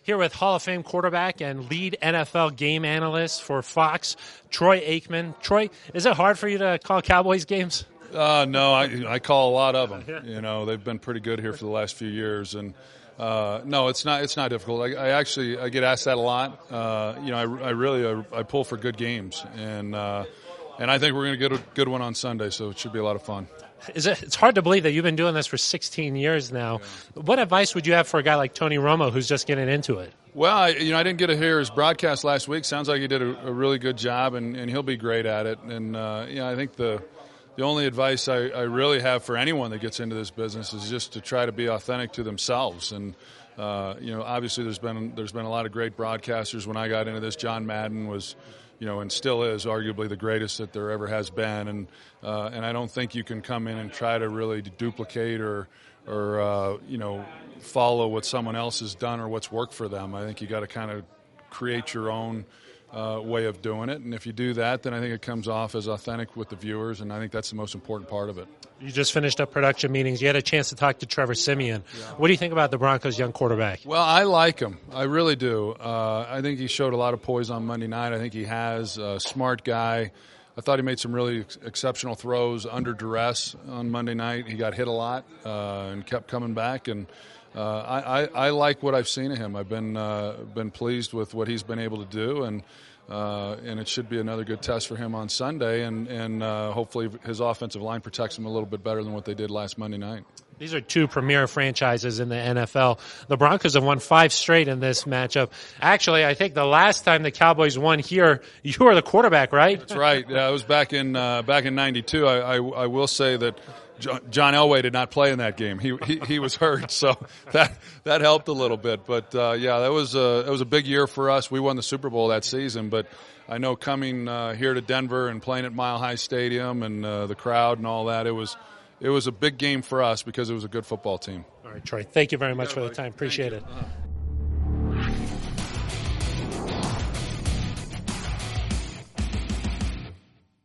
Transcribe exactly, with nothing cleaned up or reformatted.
Here with Hall of Fame quarterback and lead N F L game analyst for Fox, Troy Aikman. Troy, is it hard for you to call Cowboys games? Uh, no, I, I call a lot of them. You know, they've been pretty good here for the last few years, and uh, no, it's not. It's not difficult. I, I actually I get asked that a lot. Uh, you know, I, I really I, I pull for good games, and uh, and I think we're going to get a good one on Sunday, so it should be a lot of fun. Is it, it's hard to believe that you've been doing this for sixteen years now. Yeah. What advice would you have for a guy like Tony Romo who's just getting into it? Well, I, you know, I didn't get to hear his broadcast last week. Sounds like he did a, a really good job, and, and he'll be great at it. And uh, you know, I think the the only advice I, I really have for anyone that gets into this business is just to try to be authentic to themselves. And uh, you know, obviously, there's been there's been a lot of great broadcasters. When I got into this, John Madden was, you know, and still is arguably the greatest that there ever has been. And uh, and I don't think you can come in and try to really duplicate or or uh, you know, follow what someone else has done or what's worked for them. I think you got to kind of create your own uh, way of doing it. And if you do that, then I think it comes off as authentic with the viewers. And I think that's the most important part of it. You just finished up production meetings. You had a chance to talk to Trevor Siemian. Yeah. What do you think about the Broncos' young quarterback? Well, I like him. I really do. Uh, I think he showed a lot of poise on Monday night. I think he has a smart guy. I thought he made some really ex- exceptional throws under duress on Monday night. He got hit a lot uh, and kept coming back. And uh, I, I, I like what I've seen of him. I've been uh, been pleased with what he's been able to do. And Uh, and it should be another good test for him on Sunday, and, and uh, hopefully his offensive line protects him a little bit better than what they did last Monday night. These are two premier franchises in the N F L. The Broncos have won five straight in this matchup. Actually, I think the last time the Cowboys won here, you were the quarterback, right? That's right. Yeah, it was back in uh, back in ninety-two. I, I, I will say that John Elway did not play in that game. He he, he was hurt, so that that helped a little bit. But uh, yeah, that was a it was a big year for us. We won the Super Bowl that season, but I know coming uh, here to Denver and playing at Mile High Stadium and uh, the crowd and all that, it was it was a big game for us because it was a good football team. All right, Troy. Thank you very much yeah, for the time. Appreciate it. Uh-huh.